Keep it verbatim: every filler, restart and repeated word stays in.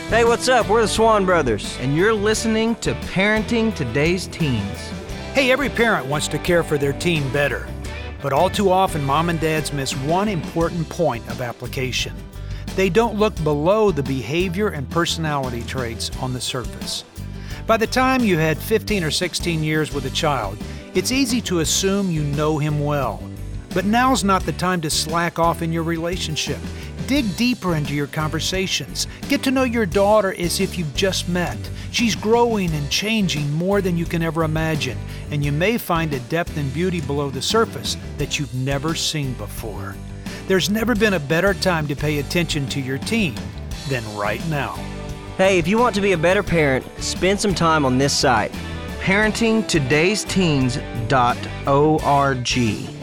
Hey, what's up? We're the Swan Brothers. And you're listening to Parenting Today's Teens. Hey, every parent wants to care for their teen better. But all too often, mom and dads miss one important point of application. They don't look below the behavior and personality traits on the surface. By the time you had fifteen or sixteen years with a child, it's easy to assume you know him well. But now's not the time to slack off in your relationship. Dig deeper into your conversations. Get to know your daughter as if you've just met. She's growing and changing more than you can ever imagine, and you may find a depth and beauty below the surface that you've never seen before. There's never been a better time to pay attention to your teen than right now. Hey, if you want to be a better parent, spend some time on this site. parenting todays teens dot org.